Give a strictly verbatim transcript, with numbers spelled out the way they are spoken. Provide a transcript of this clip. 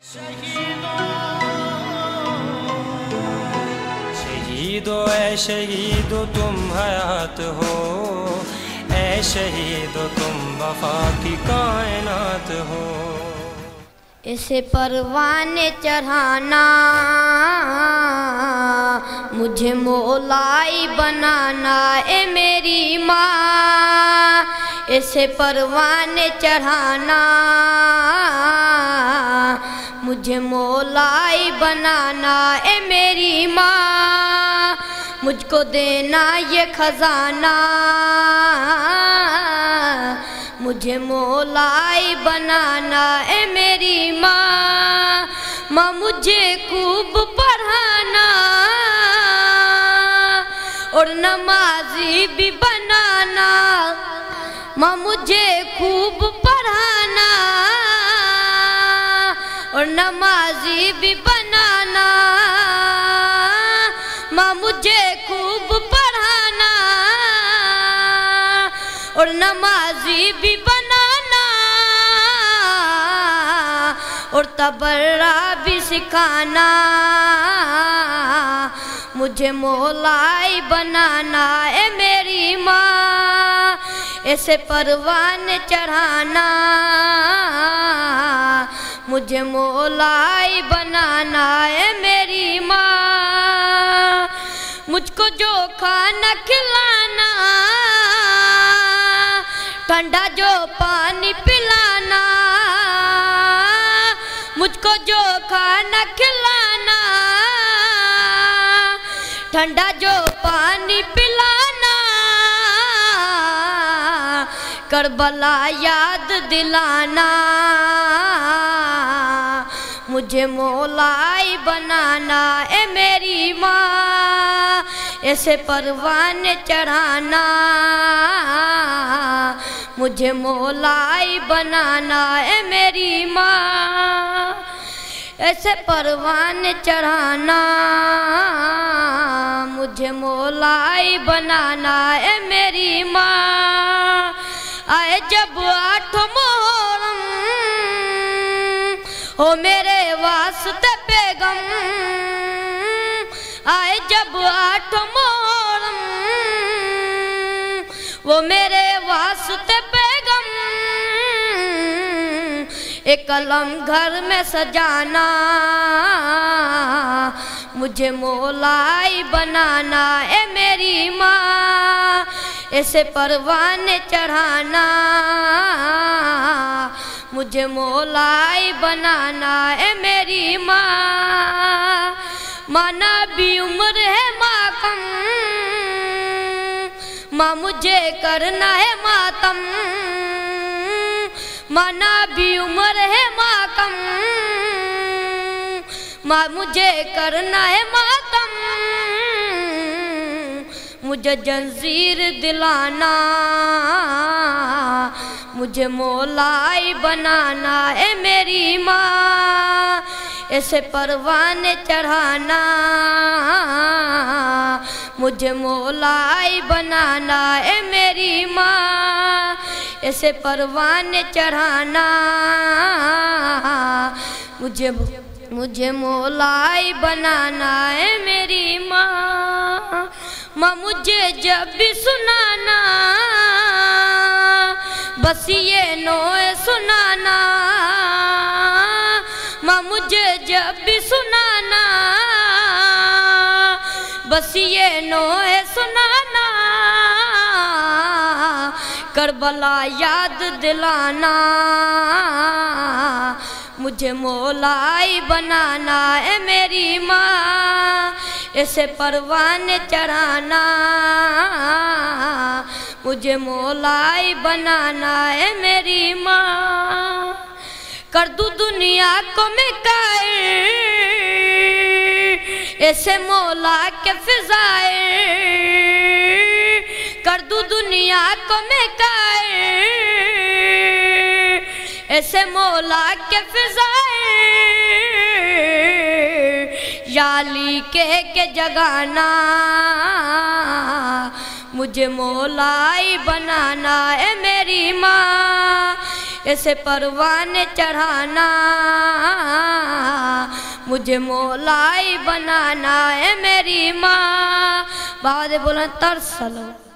شہیدو اے شہیدو تم حیات ہو، اے شہیدو تم وفا کی کائنات ہو۔ اسے پروانے چڑھانا مجھے مولائی بنانا اے میری ماں، اسے پروانے چڑھانا مجھے مولائی بنانا اے میری ماں، مجھ کو دینا یہ خزانہ مجھے مولائی بنانا اے میری ماں، ماں مجھے خوب پڑھانا اور نمازی بھی بنانا، ماں مجھے خوب پڑھانا اور نمازی بھی بنانا، ماں مجھے خوب پڑھانا اور نمازی بھی بنانا اور تبرہ بھی سکھانا، مجھے مولائی بنانا اے میری ماں، اسے پروانے چڑھانا مجھے مولائی بنانا اے میری ماں، مجھ کو جو کھانا کھلانا ٹھنڈا جو پانی پلانا، مجھ کو جو کھانا کھلانا ٹھنڈا جو پانی پلانا، کربلا یاد دلانا مجھے مولائی بنانا اے میری ماں، اسے پروانے چڑھانا مجھے مولائی بنانا اے میری ماں، ایسے پروانے چڑھانا مجھے مولائی بنانا اے میری ماں، آئے جب آٹھ محرم ہو میرے واسطے بیگم، آئے جب آٹھ محرم وہ میرے واسطے بیگم، ایک علم گھر میں سجانا مجھے مولائی بنانا اے میری ماں، اسے پروانے چڑھانا مجھے مولائی بنانا اے میری ماں، مانا بھی عمر ہے ماں کم، ماں مجھے کرنا ہے ماتم، مانا بھی عمر ہے ماں کم، ماں مجھے کرنا ہے ماتم، مجھے جنزیر دلانا مجھے مولائی بنانا اے میری ماں، اسے پروانے چڑھانا مجھے مولائی بنانا اے میری ماں، اسے پروانے چڑھانا مجھے مجھے مولائی بنانا اے میری ماں، ماں مجھے جب بھی سنانا بس یہ نوع سنانا، ماں مجھے جب بھی سنانا بس یہ نوع سنانا، کربلا یاد دلانا مجھے مولائی بنانا اے میری ماں، اسے پروانے چڑھانا مجھے مولائی بنانا اے میری ماں، کر دوں دنیا کو میں قائر ایسے مولا کے فضائل، کر دوں دنیا کو میں قائر ایسے مولا کے فضائل، یا علی کہہ کے جگانا مجھے مولائی بنانا اے میری ماں، اسے پروانے چڑھانا مجھے مولائی بنانا ہے میری ماں. بابا دے بولن ترسلو